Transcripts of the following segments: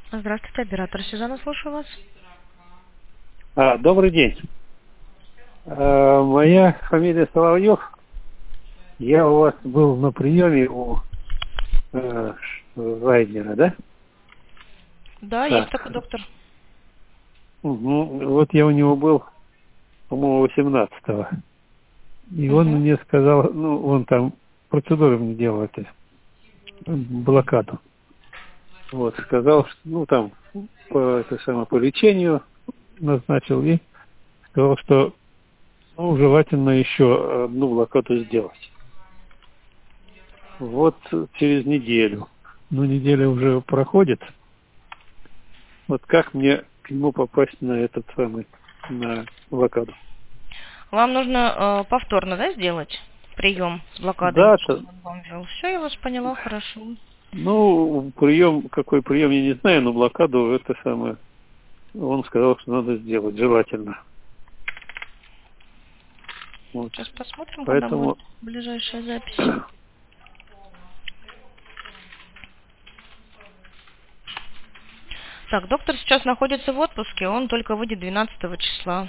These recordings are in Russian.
Здравствуйте, оператор Сюзанна, слушаю вас. Добрый день. Моя фамилия Соловьев. Я у вас был на приеме у Вайнера, да? Да, есть Так. такой доктор. Вот я у него был, по-моему, 18-го. И он Угу. мне сказал, он там процедуру мне делал, блокаду. Вот, сказал, что, там, по лечению назначил и сказал, что, желательно еще одну блокаду сделать. Вот через неделю. Но неделя уже проходит. Вот как мне к нему попасть на на блокаду? Вам нужно повторно, да, сделать прием с блокадой, Да-то, чтобы он вам ввел. Все, я вас поняла, хорошо. какой прием, я не знаю, но блокаду он сказал, что надо сделать, желательно. Вот. Сейчас посмотрим, когда будет Поэтому, ближайшая запись. Так, доктор сейчас находится в отпуске, он только выйдет 12 числа,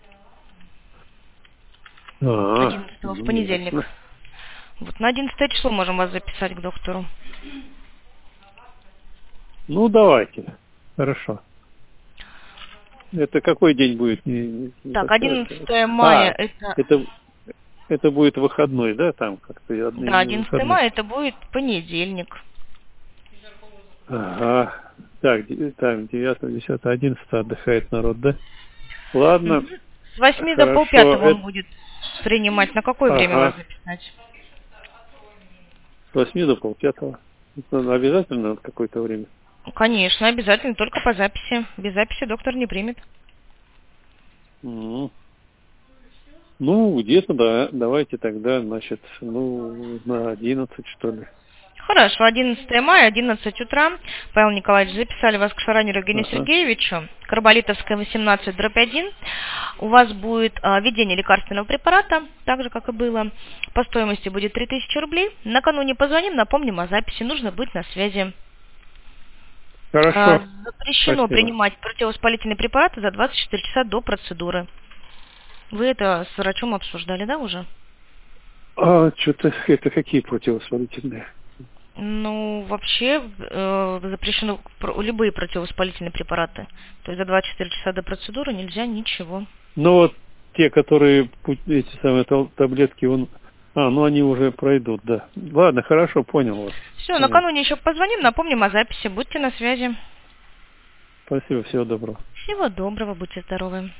11 в понедельник. ясно. Вот на 11 число можем вас записать к доктору. Давайте. Хорошо. Это какой день будет? Так, 11 мая это... это, это будет выходной, да, там как-то одни Да, 11 выходные. мая это будет понедельник. Ага. Так, 9, 10, 11 отдыхает народ, да? Ладно. С 8 до Хорошо. полпятого он будет принимать. На какое время вас Ага. записать? С 8 до полпятого. Это обязательно на какое-то время? Конечно, обязательно, только по записи. Без записи доктор не примет. М. Где-то, да. Давайте тогда, значит, на 11, что ли. Хорошо, 11 мая, 11 утра. Павел Николаевич, записали вас к Шаранеру Евгению Ага. Сергеевичу, Карболитовская, 18/1. У вас будет введение лекарственного препарата, так же, как и было. По стоимости будет 3000 рублей. Накануне позвоним, напомним о записи. Нужно быть на связи. Хорошо. Запрещено Спасибо. принимать противовоспалительные препараты за 24 часа до процедуры. Вы это с врачом обсуждали, да, уже? Что-то это какие противовоспалительные? Вообще запрещено любые противовоспалительные препараты. То есть за 24 часа до процедуры нельзя ничего. Те, которые эти самые таблетки, они уже пройдут, да. Ладно, хорошо, понял вас. Все, Понял. накануне еще позвоним, напомним о записи. Будьте на связи. Спасибо, всего доброго. Всего доброго, будьте здоровы.